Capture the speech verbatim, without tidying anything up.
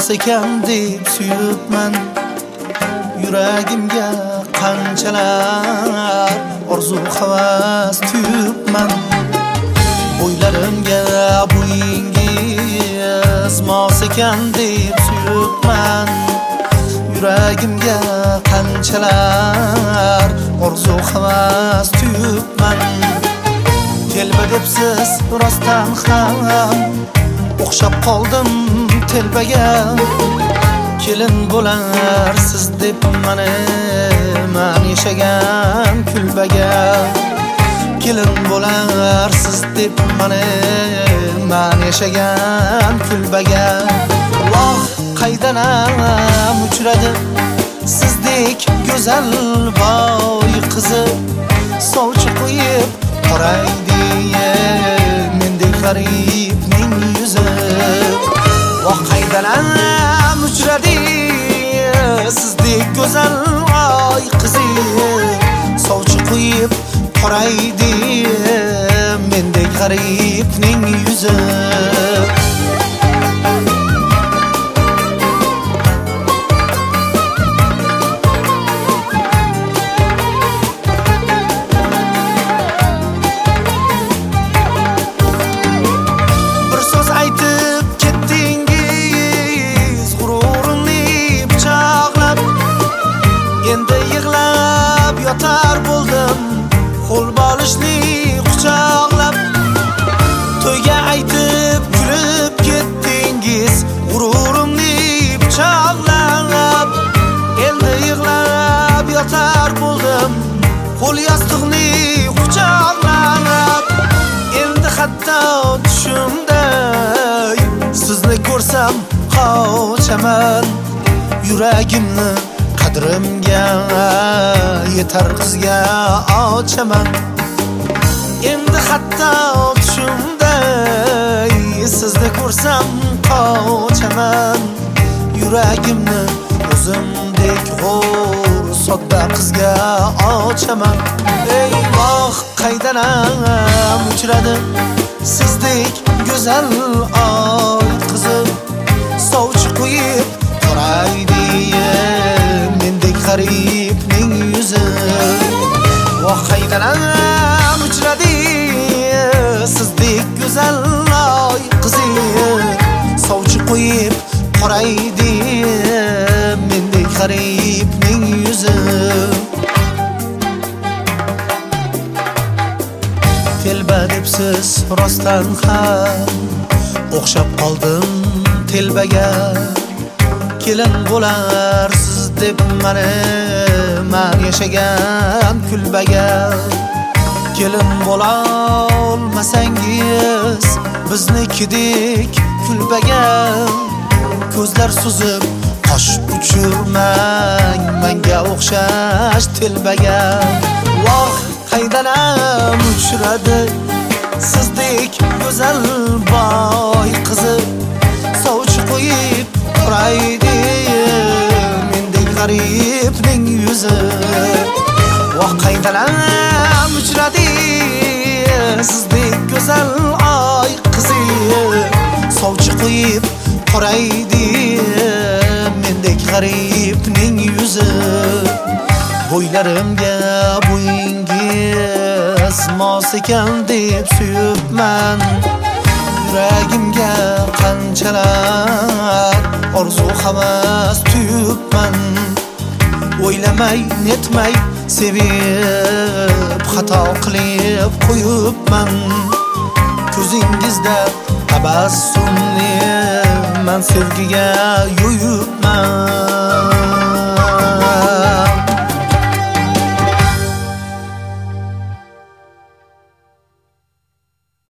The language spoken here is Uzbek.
ekan deb suyibman. Yuragimga qanchalar orzu havas tuyibman. O'ylarimga bo'yingiz mos ekan deb suyibman. Yuragimga qanchalar orzu havas tuyibman. Telba debsiz rostdan ham o'xshab qoldim telbaga. Kelin bo'larsiz deb mani man yashagan kulbaga. Kelin bo'larsiz deb mani man yashagan kulbaga. Voh qaydanam uchradi sizdek go'zal boy qizi. Sovchi qo'yib qoraydi mendek g'aribning yuzi. Voh qaydanam uchradi sizdek go'zal boy qizi. Sovchi qo'yib qoraydi mendek g'aribning yuzi. Yotar bo'ldim qo'l bolishli quchoqlab. To'yga aytib kulib ketdingiz g'ururumni pichoqlab. Endi yig'lab yotar bo'ldim qo'l yostiqni quchoqlab. Endi hatto tushimday sizni ko'rsam qochaman. Yuragimni qadrimga yetar qizga ochaman. Endi hatto tushimday sizni ko'rsam qochaman. Yuragimni o'zimdek g'o'r sodda qizga ochaman. Ey voh qaydanam uchradi sizdek go'zal oy qizi. Sovchi qo'yib qoraydi mendek g'aribning yuzi. Voh qaydanam uchradi sizdek go'zal oy qizi. Sovchi qo'yib qoraydi mendek g'aribning yuzi. Telba debsiz rostdan ham o'xshab qoldim telbaga. Kelin bo'larsiz deb mani man yashagan kulbaga. Kelin bo'la olmasangiz biznikidek kulbaga. Ko'zlar suzib qosh uchirmang menga o'xshash telbaga. Voh qaydanam uchradi sizdek go'zal boy qizi. Sovchi qo'yib qoraydi mendek g'aribning yuzi. Voh qaydanam uchradi sizdek go'zal oy qizi. Sovchi qo'yib qoraydi mendek g'aribning yuzi. Bo'ylarimga bo'yingiz mos ekan deb suyibman. Yuragimga qanchalar orzu havas tuyibman. O'ylamay netmay sevib xato qilib qo'yibman. Ko'zingizda tabassumni man sevgiga yo'yibman.